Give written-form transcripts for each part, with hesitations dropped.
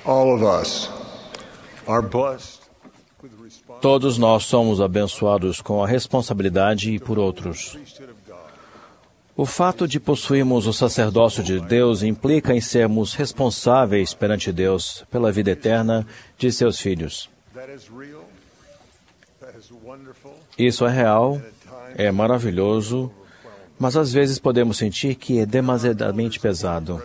All of us are blessed. Todos nós somos abençoados com a responsabilidade por outros. O fato de possuirmos o sacerdócio de Deus implica em sermos responsáveis perante Deus pela vida eterna de seus filhos. Isso é real, é maravilhoso, mas às vezes podemos sentir que é demasiadamente pesado.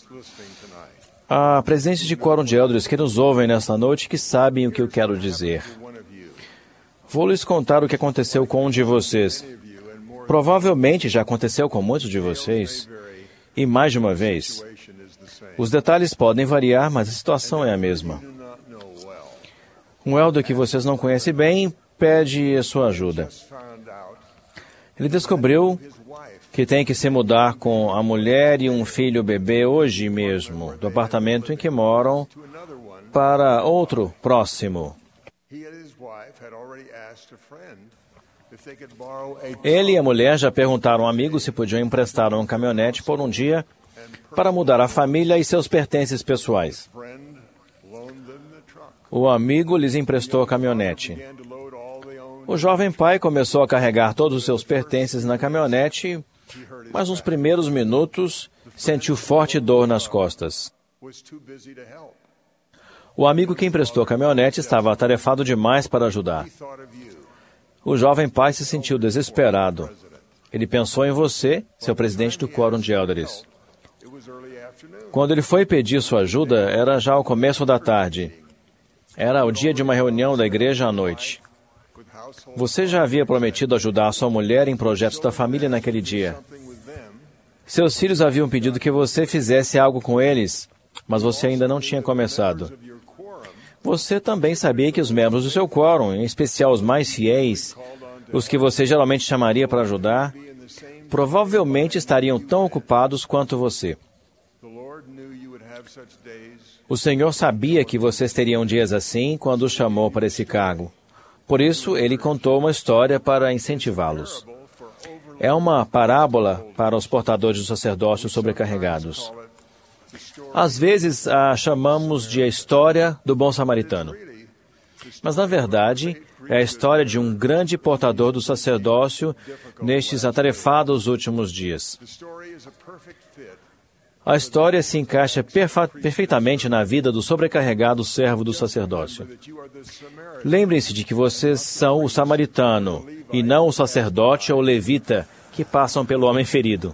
Há presença de quórum de elders que nos ouvem nesta noite que sabem o que eu quero dizer. Vou lhes contar o que aconteceu com um de vocês. Provavelmente já aconteceu com muitos de vocês, e mais de uma vez. Os detalhes podem variar, mas a situação é a mesma. Um elder que vocês não conhecem bem pede a sua ajuda. Ele descobriu que tem que se mudar com a mulher e um filho bebê hoje mesmo, do apartamento em que moram, para outro próximo. Ele e a mulher já perguntaram a um amigo se podiam emprestar uma caminhonete por um dia para mudar a família e seus pertences pessoais. O amigo lhes emprestou a caminhonete. O jovem pai começou a carregar todos os seus pertences na caminhonete, mas nos primeiros minutos sentiu forte dor nas costas. O amigo que emprestou a caminhonete estava atarefado demais para ajudar. O jovem pai se sentiu desesperado. Ele pensou em você, seu presidente do quórum de elders. Quando ele foi pedir sua ajuda, era já o começo da tarde. Era o dia de uma reunião da igreja à noite. Você já havia prometido ajudar a sua mulher em projetos da família naquele dia. Seus filhos haviam pedido que você fizesse algo com eles, mas você ainda não tinha começado. Você também sabia que os membros do seu quórum, em especial os mais fiéis, os que você geralmente chamaria para ajudar, provavelmente estariam tão ocupados quanto você. O Senhor sabia que vocês teriam dias assim quando os chamou para esse cargo. Por isso, Ele contou uma história para incentivá-los. É uma parábola para os portadores do sacerdócio sobrecarregados. Às vezes, a chamamos de a história do bom samaritano. Mas, na verdade, é a história de um grande portador do sacerdócio nestes atarefados últimos dias. A história se encaixa perfeitamente na vida do sobrecarregado servo do sacerdócio. Lembrem-se de que vocês são o samaritano, e não o sacerdote ou levita que passam pelo homem ferido.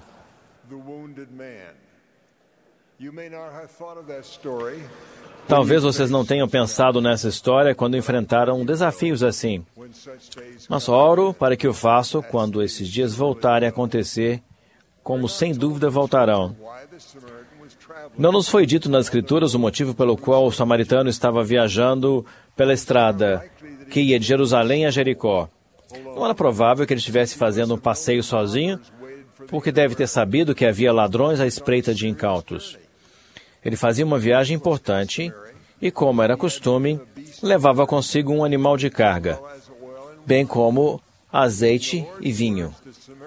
Talvez vocês não tenham pensado nessa história quando enfrentaram desafios assim. Mas oro para que o façam quando esses dias voltarem a acontecer, como sem dúvida voltarão. Não nos foi dito nas Escrituras o motivo pelo qual o samaritano estava viajando pela estrada que ia de Jerusalém a Jericó. Não era provável que ele estivesse fazendo um passeio sozinho, porque deve ter sabido que havia ladrões à espreita de incautos. Ele fazia uma viagem importante e, como era costume, levava consigo um animal de carga, bem como azeite e vinho.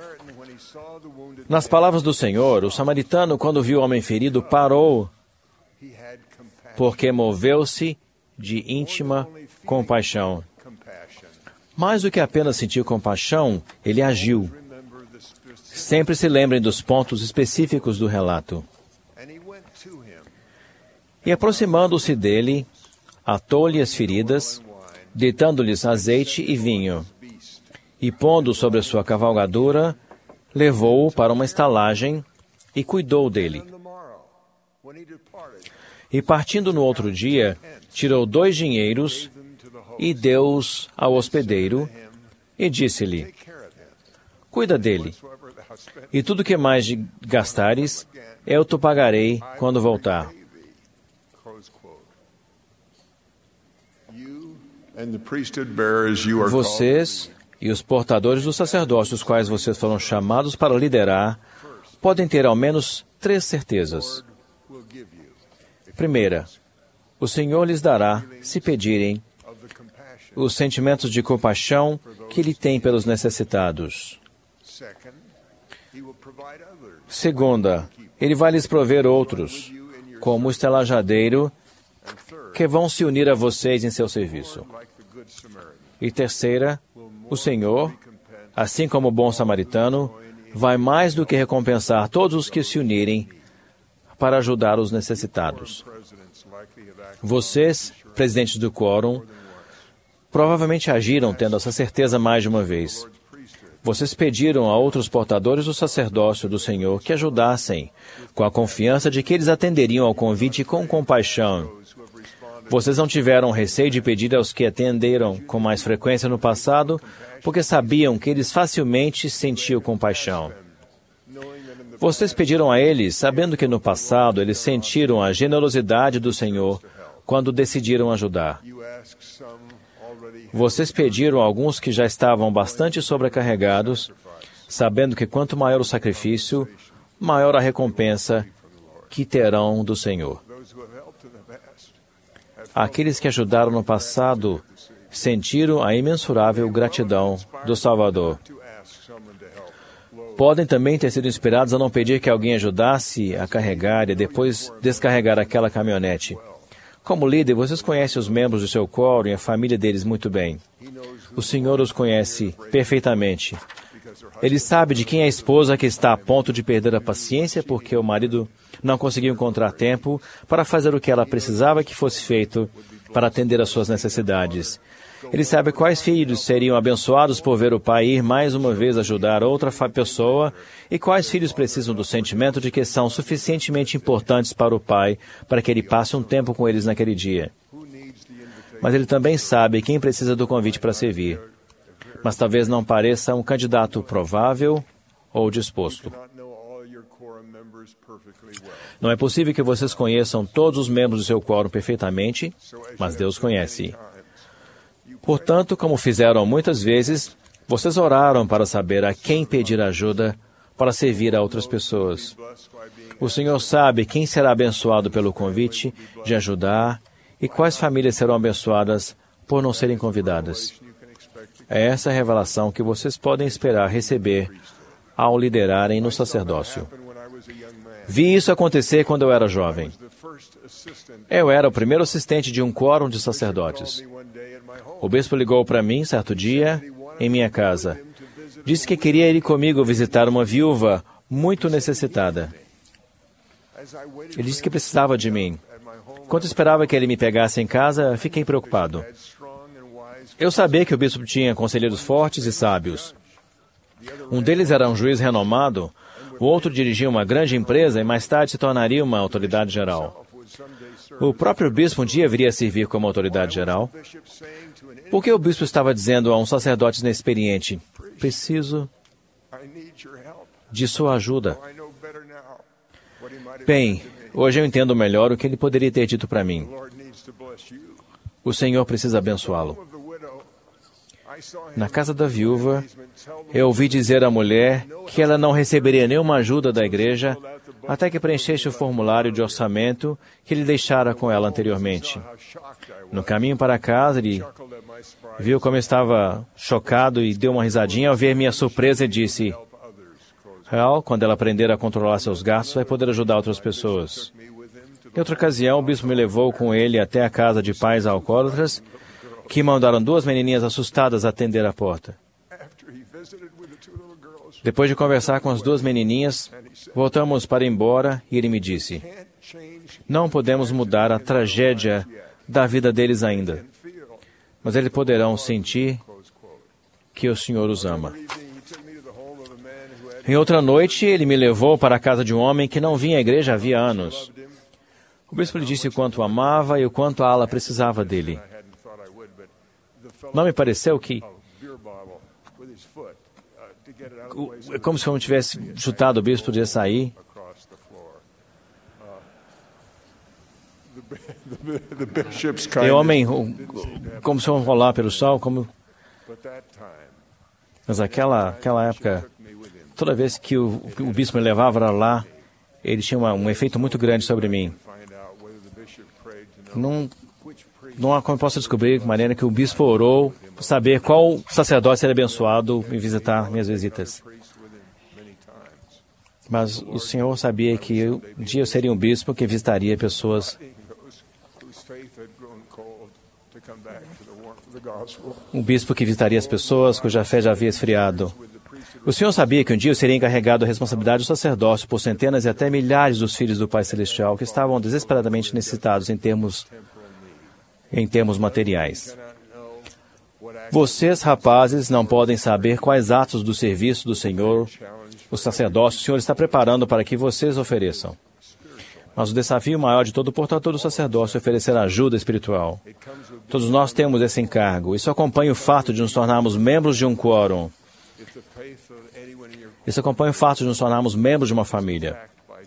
Nas palavras do Senhor, o samaritano, quando viu o homem ferido, parou, porque moveu-se de íntima compaixão. Mais do que apenas sentir compaixão, ele agiu. Sempre se lembrem dos pontos específicos do relato. E aproximando-se dele, atou-lhe as feridas, deitando-lhes azeite e vinho. E pondo sobre a sua cavalgadura, levou-o para uma estalagem e cuidou dele. E partindo no outro dia, tirou 2 dinheiros e deu-os ao hospedeiro e disse-lhe: cuida dele, e tudo que mais gastares, eu te pagarei quando voltar. Vocês e os portadores do sacerdócio, os quais vocês foram chamados para liderar, podem ter ao menos 3 certezas. Primeira, o Senhor lhes dará, se pedirem, os sentimentos de compaixão que Ele tem pelos necessitados. Segunda, Ele vai lhes prover outros, como o estelajadeiro que vão se unir a vocês em seu serviço. E terceira, o Senhor, assim como o bom samaritano, vai mais do que recompensar todos os que se unirem para ajudar os necessitados. Vocês, presidentes do quórum, provavelmente agiram tendo essa certeza mais de uma vez. Vocês pediram a outros portadores do sacerdócio do Senhor que ajudassem, com a confiança de que eles atenderiam ao convite com compaixão. Vocês não tiveram receio de pedir aos que atenderam com mais frequência no passado, porque sabiam que eles facilmente sentiam compaixão. Vocês pediram a eles, sabendo que no passado eles sentiram a generosidade do Senhor quando decidiram ajudar. Vocês pediram a alguns que já estavam bastante sobrecarregados, sabendo que quanto maior o sacrifício, maior a recompensa que terão do Senhor. Aqueles que ajudaram no passado sentiram a imensurável gratidão do Salvador. Podem também ter sido inspirados a não pedir que alguém ajudasse a carregar e depois descarregar aquela caminhonete. Como líder, vocês conhecem os membros do seu quórum e a família deles muito bem. O Senhor os conhece perfeitamente. Ele sabe de quem é a esposa que está a ponto de perder a paciência porque o marido não conseguiu encontrar tempo para fazer o que ela precisava que fosse feito para atender às suas necessidades. Ele sabe quais filhos seriam abençoados por ver o pai ir mais uma vez ajudar outra pessoa e quais filhos precisam do sentimento de que são suficientemente importantes para o pai para que ele passe um tempo com eles naquele dia. Mas ele também sabe quem precisa do convite para servir, mas talvez não pareça um candidato provável ou disposto. Não é possível que vocês conheçam todos os membros do seu quórum perfeitamente, mas Deus conhece. Portanto, como fizeram muitas vezes, vocês oraram para saber a quem pedir ajuda para servir a outras pessoas. O Senhor sabe quem será abençoado pelo convite de ajudar e quais famílias serão abençoadas por não serem convidadas. É essa a revelação que vocês podem esperar receber ao liderarem no sacerdócio. Vi isso acontecer quando eu era jovem. Eu era o primeiro assistente de um quórum de sacerdotes. O bispo ligou para mim, certo dia, em minha casa. Disse que queria ir comigo visitar uma viúva muito necessitada. Ele disse que precisava de mim. Enquanto esperava que ele me pegasse em casa, fiquei preocupado. Eu sabia que o bispo tinha conselheiros fortes e sábios. Um deles era um juiz renomado, o outro dirigia uma grande empresa e mais tarde se tornaria uma autoridade geral. O próprio bispo um dia viria a servir como autoridade geral. Por que o bispo estava dizendo a um sacerdote inexperiente, preciso de sua ajuda? Bem, hoje eu entendo melhor o que ele poderia ter dito para mim. O Senhor precisa abençoá-lo. Na casa da viúva, eu ouvi dizer à mulher que ela não receberia nenhuma ajuda da igreja até que preenchesse o formulário de orçamento que ele deixara com ela anteriormente. No caminho para casa, ele viu como eu estava chocado e deu uma risadinha ao ver minha surpresa e disse, Hal, quando ela aprender a controlar seus gastos, vai poder ajudar outras pessoas. Em outra ocasião, o bispo me levou com ele até a casa de pais alcoólatras, que mandaram duas menininhas assustadas atender a porta. Depois de conversar com as duas menininhas, voltamos para ir embora e ele me disse, não podemos mudar a tragédia da vida deles ainda, mas eles poderão sentir que o Senhor os ama. Em outra noite, ele me levou para a casa de um homem que não vinha à igreja havia anos. O bispo lhe disse o quanto o amava e o quanto a ala precisava dele. Não me pareceu que... É como se eu tivesse chutado o bispo de sair. E o homem, como se eu rolar pelo sol, como... Mas aquela época, toda vez que o bispo me levava lá, ele tinha um efeito muito grande sobre mim. Não há como eu possa descobrir de maneira que o bispo orou, saber qual sacerdote seria abençoado em visitar minhas visitas. Mas o Senhor sabia que um dia eu seria um bispo que visitaria pessoas Um bispo que visitaria as pessoas cuja fé já havia esfriado. O Senhor sabia que um dia eu seria encarregado da responsabilidade do sacerdócio por centenas e até milhares dos filhos do Pai Celestial que estavam desesperadamente necessitados em termos materiais. Vocês, rapazes, não podem saber quais atos do serviço do Senhor, o sacerdócio, o Senhor está preparando para que vocês ofereçam. Mas o desafio maior de todo portador do sacerdócio é oferecer ajuda espiritual. Todos nós temos esse encargo. Isso acompanha o fato de nos tornarmos membros de um quórum. Isso acompanha o fato de nos tornarmos membros de uma família.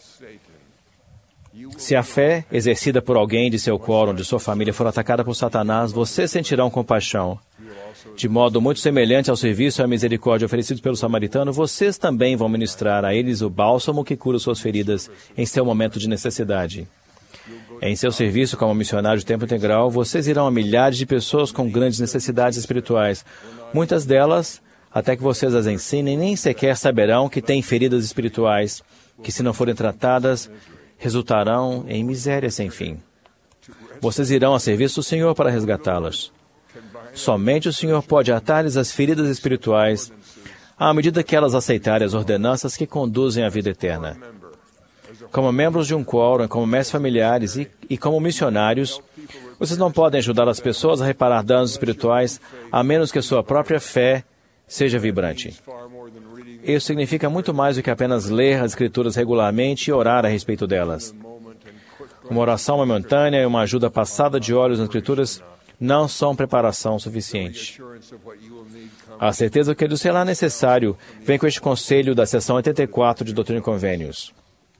Se a fé exercida por alguém de seu quórum, de sua família, for atacada por Satanás, vocês sentirão compaixão. De modo muito semelhante ao serviço e à misericórdia oferecidos pelo samaritano, vocês também vão ministrar a eles o bálsamo que cura suas feridas em seu momento de necessidade. Em seu serviço como missionário de tempo integral, vocês irão a milhares de pessoas com grandes necessidades espirituais. Muitas delas, até que vocês as ensinem, nem sequer saberão que têm feridas espirituais, que se não forem tratadas, resultarão em miséria sem fim. Vocês irão a serviço do Senhor para resgatá-las. Somente o Senhor pode atar-lhes as feridas espirituais à medida que elas aceitarem as ordenanças que conduzem à vida eterna. Como membros de um quórum, como mestres familiares e como missionários, vocês não podem ajudar as pessoas a reparar danos espirituais a menos que a sua própria fé seja vibrante. Isso significa muito mais do que apenas ler as Escrituras regularmente e orar a respeito delas. Uma oração momentânea e uma ajuda passada de olhos nas Escrituras não são preparação suficiente. A certeza que lhe será necessário vem com este conselho da seção 84 de Doutrina e Convênios.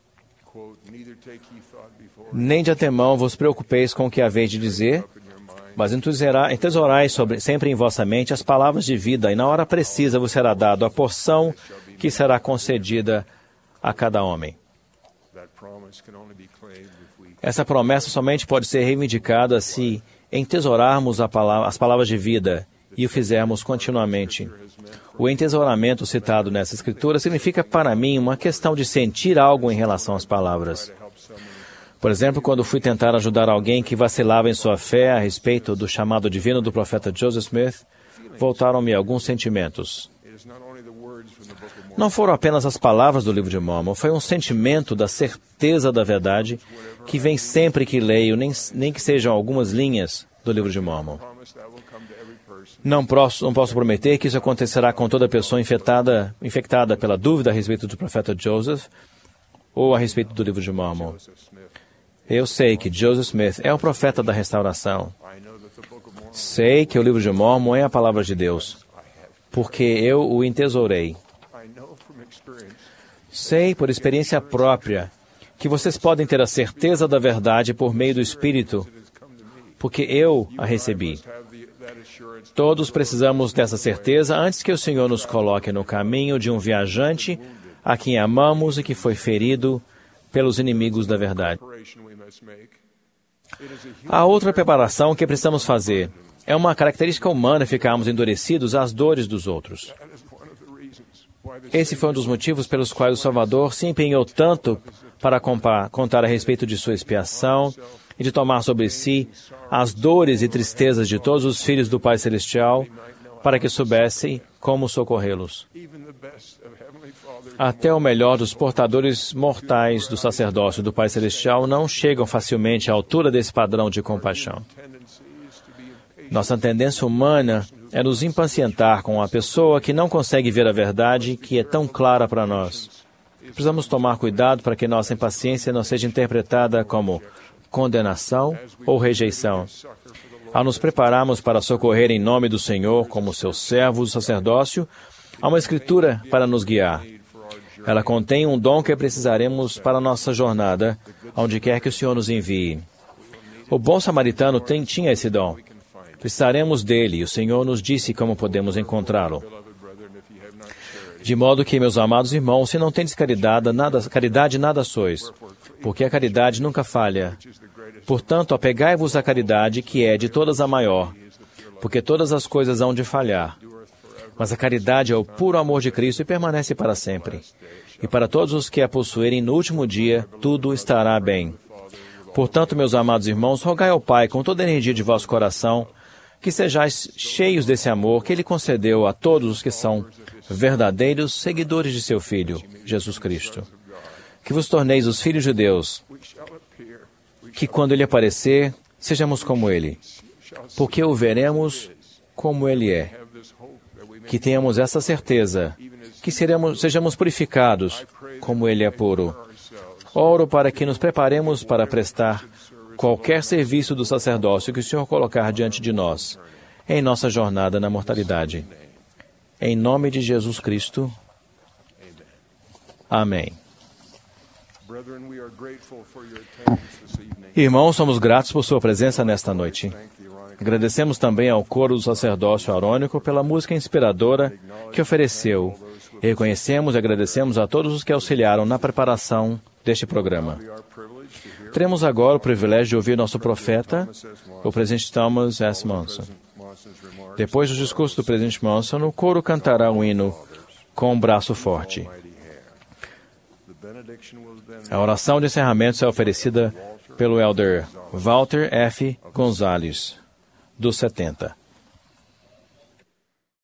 Nem de antemão vos preocupeis com o que haveis de dizer, mas entesourai sempre em vossa mente as palavras de vida, e na hora precisa vos será dado a porção que será concedida a cada homem. Essa promessa somente pode ser reivindicada se entesourarmos as palavras de vida e o fizermos continuamente. O entesouramento citado nessa escritura significa para mim uma questão de sentir algo em relação às palavras. Por exemplo, quando fui tentar ajudar alguém que vacilava em sua fé a respeito do chamado divino do profeta Joseph Smith, voltaram-me alguns sentimentos. Não foram apenas as palavras do livro de Mormon, foi um sentimento da certeza da verdade que vem sempre que leio, nem que sejam algumas linhas do livro de Mormon. Não posso prometer que isso acontecerá com toda pessoa infectada pela dúvida a respeito do profeta Joseph ou a respeito do livro de Mormon. Eu sei que Joseph Smith é o profeta da restauração. Sei que o livro de Mormon é a palavra de Deus, porque eu o entesourei. Sei, por experiência própria, que vocês podem ter a certeza da verdade por meio do Espírito, porque eu a recebi. Todos precisamos dessa certeza antes que o Senhor nos coloque no caminho de um viajante a quem amamos e que foi ferido pelos inimigos da verdade. A outra preparação que precisamos fazer é uma característica humana ficarmos endurecidos às dores dos outros. Esse foi um dos motivos pelos quais o Salvador se empenhou tanto para contar a respeito de sua expiação e de tomar sobre si as dores e tristezas de todos os filhos do Pai Celestial, para que soubessem como socorrê-los. Até o melhor dos portadores mortais do sacerdócio do Pai Celestial não chegam facilmente à altura desse padrão de compaixão. Nossa tendência humana é nos impacientar com a pessoa que não consegue ver a verdade que é tão clara para nós. Precisamos tomar cuidado para que nossa impaciência não seja interpretada como condenação ou rejeição. Ao nos prepararmos para socorrer em nome do Senhor como seus servos do sacerdócio, há uma escritura para nos guiar. Ela contém um dom que precisaremos para a nossa jornada, onde quer que o Senhor nos envie. O bom samaritano tinha esse dom. Precisaremos dele, e o Senhor nos disse como podemos encontrá-lo. De modo que, meus amados irmãos, se não tendes caridade nada sois, porque a caridade nunca falha. Portanto, apegai-vos à caridade, que é de todas a maior, porque todas as coisas hão de falhar. Mas a caridade é o puro amor de Cristo e permanece para sempre. E para todos os que a possuírem no último dia, tudo estará bem. Portanto, meus amados irmãos, rogai ao Pai com toda a energia de vosso coração, que sejais cheios desse amor que Ele concedeu a todos os que são verdadeiros seguidores de seu Filho, Jesus Cristo. Que vos torneis os filhos de Deus, que quando Ele aparecer, sejamos como Ele, porque o veremos como Ele é. Que tenhamos essa certeza, que sejamos purificados como Ele é puro. Oro para que nos preparemos para prestar qualquer serviço do sacerdócio que o Senhor colocar diante de nós, em nossa jornada na mortalidade. Em nome de Jesus Cristo. Amém. Irmãos, somos gratos por sua presença nesta noite. Agradecemos também ao coro do sacerdócio arônico pela música inspiradora que ofereceu. E reconhecemos e agradecemos a todos os que auxiliaram na preparação deste programa. Teremos agora o privilégio de ouvir nosso profeta, o presidente Thomas S. Monson. Depois do discurso do presidente Monson, o coro cantará um hino com um braço forte. A oração de encerramento é oferecida pelo elder Walter F. Gonzalez, dos 70.